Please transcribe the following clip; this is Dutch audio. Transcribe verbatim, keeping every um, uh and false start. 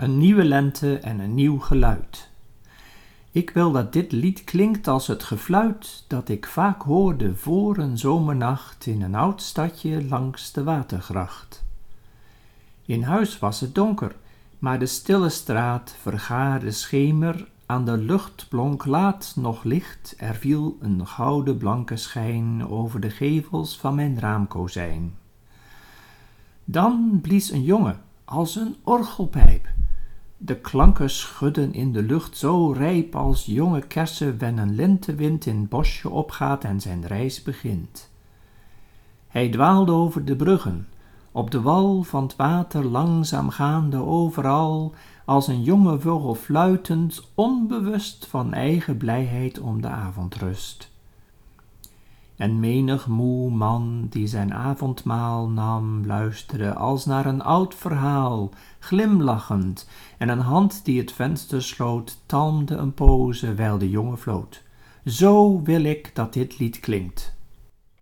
een nieuwe lente en een nieuw geluid. Ik wil dat dit lied klinkt als het gefluit dat ik vaak hoorde voor een zomernacht in een oud stadje langs de watergracht. In huis was het donker, maar de stille straat vergaarde schemer, aan de lucht blonk laat nog licht, er viel een gouden blanke schijn over de gevels van mijn raamkozijn. Dan blies een jongen als een orgelpijp. De klanken schudden in de lucht zo rijp als jonge kersen wen een lentewind in het bosje opgaat en zijn reis begint. Hij dwaalde over de bruggen, op de wal van het water langzaam gaande overal, als een jonge vogel fluitend, onbewust van eigen blijheid om de avondrust. En menig moe man die zijn avondmaal nam, luisterde als naar een oud verhaal, glimlachend, en een hand die het venster sloot, talmde een pooze wijl de jongen floot. Zo wil ik dat dit lied klinkt.